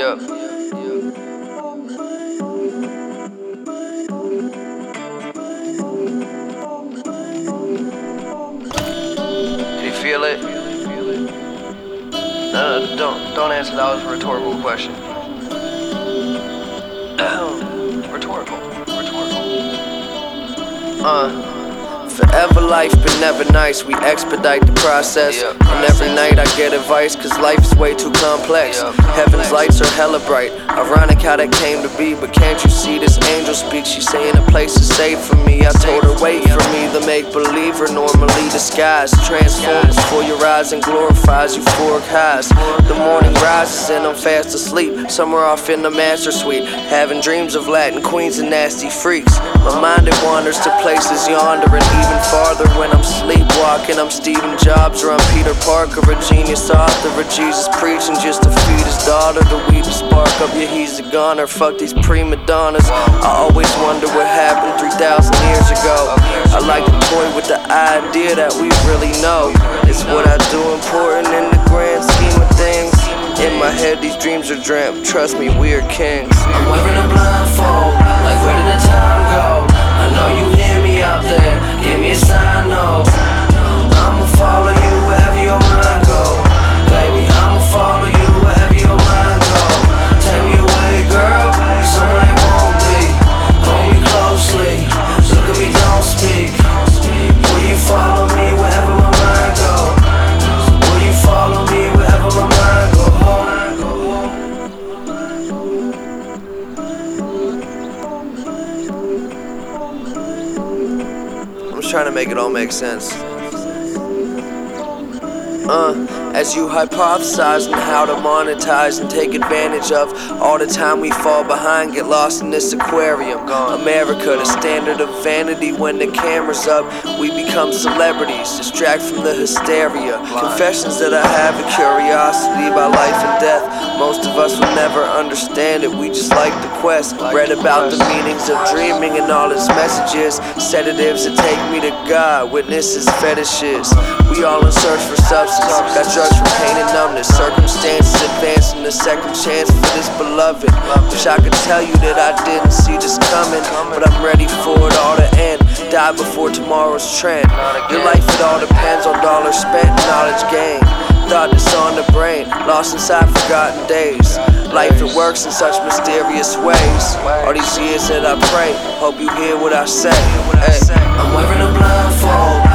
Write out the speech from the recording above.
Yeah. Did you feel it? No, don't answer. That was a rhetorical question. Rhetorical. Forever life, but never nice. We expedite the process. And every night I get advice, cause life is way too complex. Heaven's lights are hella bright. Ironic how that came to be, but can't you see this angel speak? She's saying a place is safe for me. I told her wait for me. The make-believer normally disguised transforms before your eyes and glorifies euphoric highs. The morning rises and I'm fast asleep, somewhere off in the master suite, having dreams of Latin queens and nasty freaks. My mind it wanders to places yonder and even farther when I'm sleepwalking. I'm Stephen Jobs or I'm Peter Parker, a genius author, or Jesus preaching just to feed his daughter. The weed to spark up, yeah he's a goner. Fuck these prima donnas. I always wonder what happened 3,000 years ago. I like to toy with the idea that we really know. Is what I do important in the grand scheme of things? In my head these dreams are dreamt, trust me we are kings. I'm wearing a blindfold, like where did the time go? I know you hear me out there, give me a sign, no. I'ma follow you wherever your mind go. Baby, I'ma follow you wherever your mind go. Take me away, girl, somewhere it won't be. Hold me closely, look at me, don't speak. Will you follow me wherever my mind go? Will you follow me wherever my mind go? I'm just trying to make it all make sense. As you hypothesize on how to monetize and take advantage of all the time we fall behind, get lost in this aquarium. America, the standard of vanity. When the camera's up, we become celebrities, distract from the hysteria. Confessions that I have, a curiosity about life and death. Most of us will never understand it, we just like the quest. Read about the meanings of dreaming and all its messages. Sedatives that take me to God, witnesses fetishes. We all in search for substance, got drugs for pain and numbness. Circumstances advancing a second chance for this beloved. Wish I could tell you that I didn't see this coming, but I'm ready for it all to end. Die before tomorrow's trend. Your life, it all depends on dollars spent, knowledge gained. Thought that's on the brain, lost inside forgotten days. Life, it works in such mysterious ways. All these years that I pray, hope you hear what I say. I'm wearing a blindfold,